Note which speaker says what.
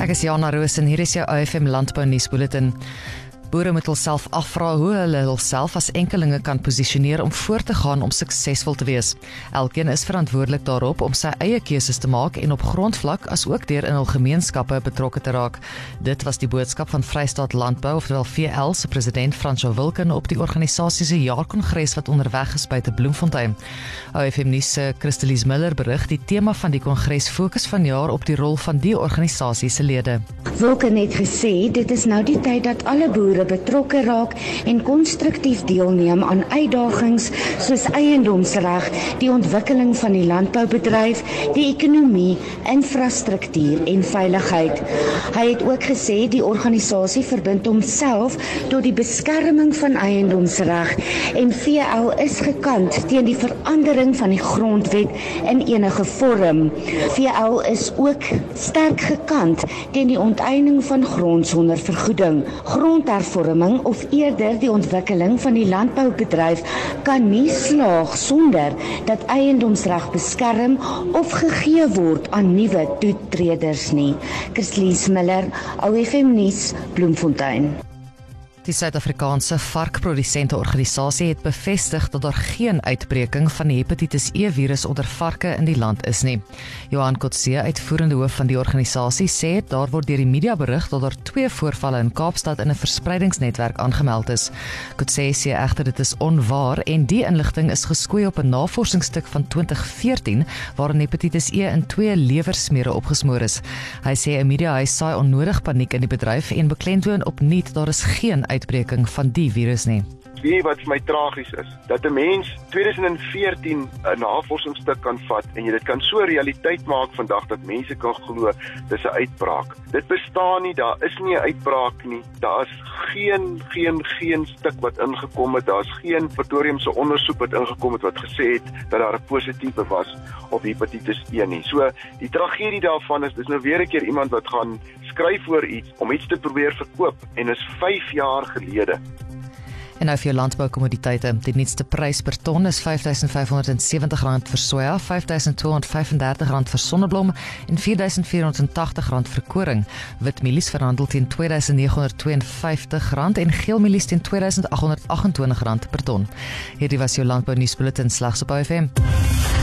Speaker 1: Ek is Jana Roos en hier is jou OFM Landbou nuusbulletin. Boere moet hulself afvra hoe hulle hulself as enkelinge kan posisioneer om voort te gaan om suksesvol te wees. Elkeen is verantwoordelik daarop om sy eie keuses te maak en op grondvlak as ook deur in hul gemeenskappe betrokke te raak. Dit was die boodskap van Vrystaat Landbou, oftewel VL se president Francois Wilken op die organisasie se jaarkongres wat onderweg is buite Bloemfontein. OFM nuus se Christelise Miller berig die tema van die kongres fokus vanjaar op die rol van die organisasie se lede.
Speaker 2: Wilken het gesê dit is nou die tyd dat alle boere betrokke raak en konstruktief deelneem aan uitdagings soos eiendomsreg, die ontwikkeling van die landboubedryf, die ekonomie, infrastruktuur en veiligheid. Hy het ook gesê die organisasie verbind homself tot die beskerming van eiendomsreg en VL is gekant teen die verandering van die grondwet in enige vorm. VL is ook sterk gekant teen die onteiening van grond sonder vergoeding. Grondhervorming of eerder die ontwikkeling van die landboubedryf kan nie slaag sonder dat eiendomsreg beskerm of gegee word aan nuwe toetreders nie. Christelise Miller, OFM nuus, Bloemfontein.
Speaker 1: Die Suid-Afrikaanse varkprodusenteorganisasie het bevestig dat daar geen uitbreking van die hepatitis E-virus onder varke in die land is nie. Johan Kotse, uitvoerende hoof van die organisasie, sê daar word deur die media berig dat daar 2 voorvalle in Kaapstad in 'n verspreidingsnetwerk aangemeld is. Kotse sê egter dit is onwaar en die inligting is geskoei op 'n navorsingsstuk van 2014 waarin hepatitis E in 2 lewersmere opgesmoor is. Hy sê 'n mediahuis saai onnodig paniek in die bedryf en beklemtoon opnuut daar is geen uitbreking van die virus nie.
Speaker 3: Weet wat vir my tragies is, dat 'n mens 2014 'n navorsingsstuk kan vat en jy dit kan so realiteit maak vandag dat mense kan glo dis 'n uitbraak. Dit bestaan nie, daar is nie 'n uitbraak nie. Daar is geen stuk wat ingekom het. Daar's geen Pretoria se ondersoek wat ingekom het wat gesê het dat daar 'n positiewe was op hepatitis E nie. So die tragedie daarvan is dis nou weer 'n keer iemand wat gaan skryf oor iets om iets te probeer verkoop en is 5 jaar gelede.
Speaker 1: En nou vir jou landboukommoditeite. Die nuutste prys per ton is R5.570 vir soja, R5.235 vir sonneblom en R4.480 vir koring. Witmielies verhandel teen R2.952 en geelmielies teen R2.828 per ton. Hierdie was jou landbou nuusbulletin slegs op OFM.